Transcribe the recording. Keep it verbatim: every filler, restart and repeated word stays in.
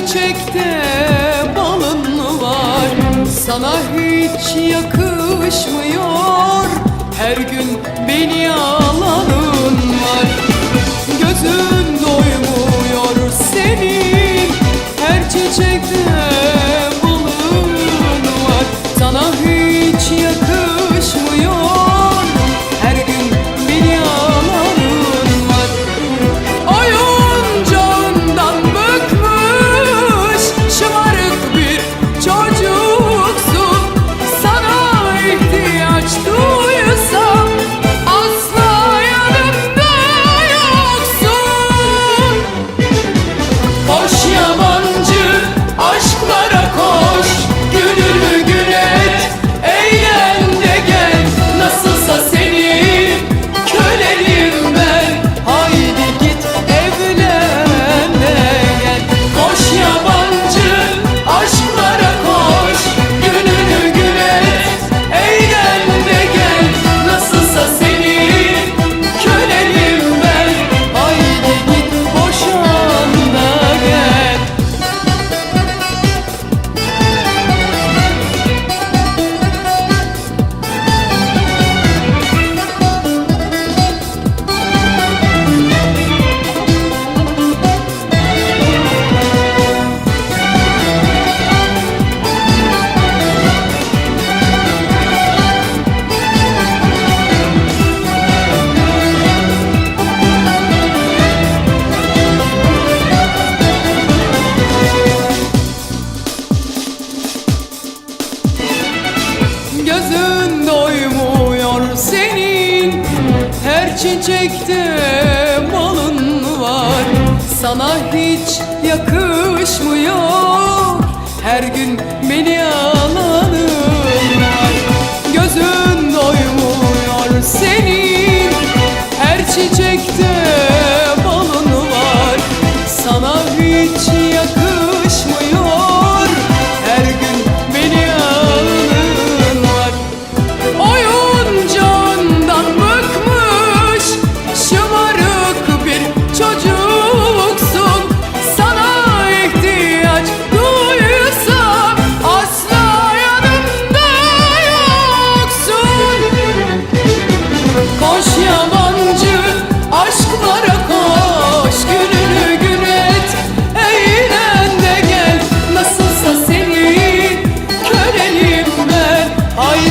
çiçekte balın var, sana hiç yakışmıyor. Her gün beni alanın var. Gözün doymuyor senin, her çiçekte balın var, sana hiç yakışmıyor. Her gün beni alanın var. Oyuncağından bıkmış şımarık bir çocuksun. Sana ihtiyaç duysam asla yanımda yoksun. Koş yabancı aşklara koş, gönüllü gün et, eğlen de gel. Nasılsa senin kölenim ben, haydi git evlen de gel. Koş yabancı aşklara koş, gönüllü gün et, eğlen de gel. Nasılsa senin kölenim ben, haydi git boşan da gel. Gözün doymuyor senin, her çiçekte balın var, sana hiç yakışmıyor. Her gün beni alanın var. Gözün doymuyor senin, her çiçekte balın var, sana hiç yakışmıyor. Her gün beni alanın var. Oyuncağından bıkmış şımarık bir çocuksun. Sana ihtiyaç duysam asla yanımda yoksun. Koş yabancı aşklara koş, gününü gün et, eğlen de gel. Nasılsa senin kölenim ben, haydi